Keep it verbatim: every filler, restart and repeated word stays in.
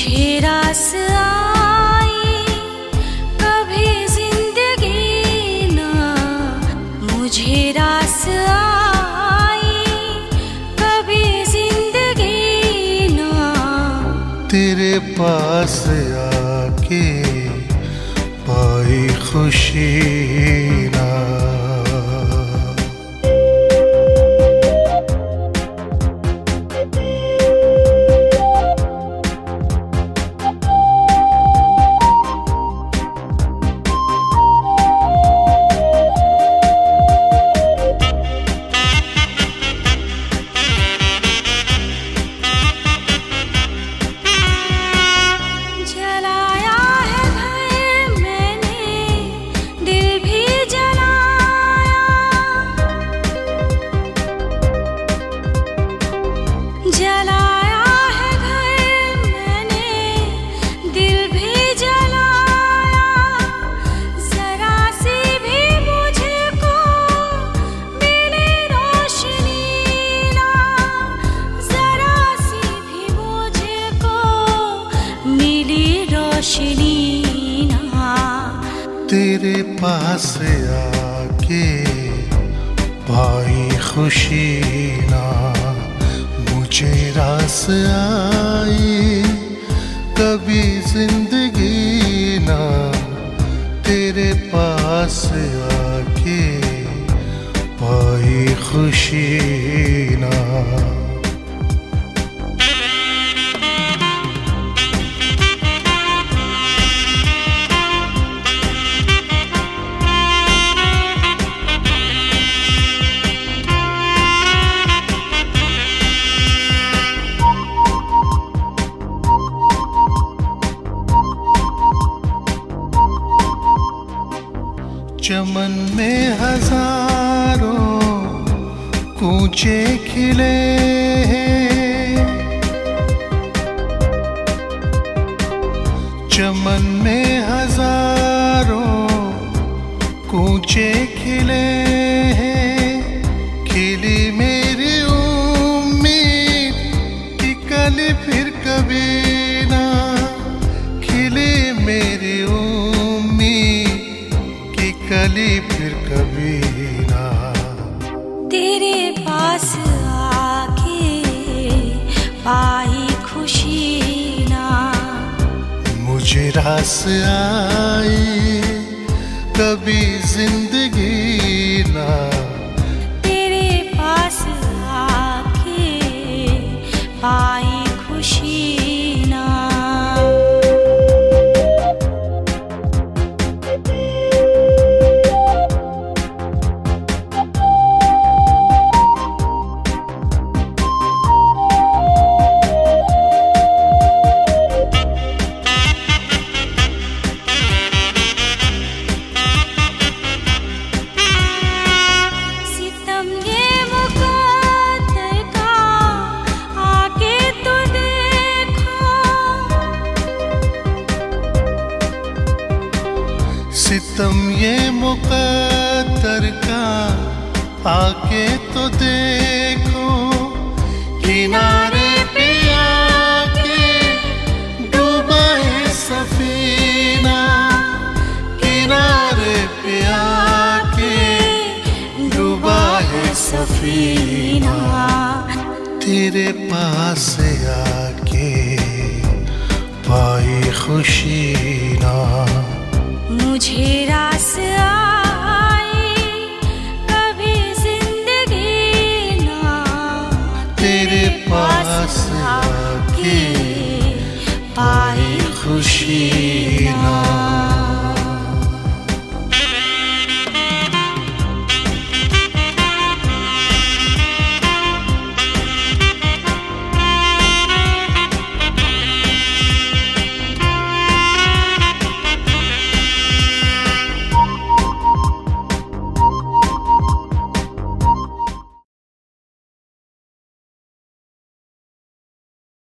मुझे रास आई कभी जिंदगी ना, मुझे रास आई कभी जिंदगी ना, तेरे पास आके पाई खुशी ना। जलाया है घर मैंने, दिल भी जलाया, जरा सी भी मुझको मिली रोशनी ना, जरा सी भी मुझको मिली रोशनी ना, तेरे पास आके पाई खुशी ना। मुझे रास आई कभी जिंदगी ना, तेरे पास आके पाई खुशी ना। चमन में हजारों कूचे खिले हैं, चमन में हजारों कूचे खिले हैं, खिली मेरी उम्मीद की कली फिर कभी ना, खिली मेरी कली फिर कभी ना, तेरे पास आके पाई खुशी ना, मुझे रास आई कभी जिंदगी ना, तेरे पास आके पाई खुशी ना। सितम ये मुक़द्दर का आके तो देखो, किनारे पे आके डूबा है सफीना, किनारे पे आके डूबा है सफीना, तेरे पास आके पाई खुशी ना। मुझे रास आई कभी जिंदगी ना, तेरे पास आके पाई खुशी।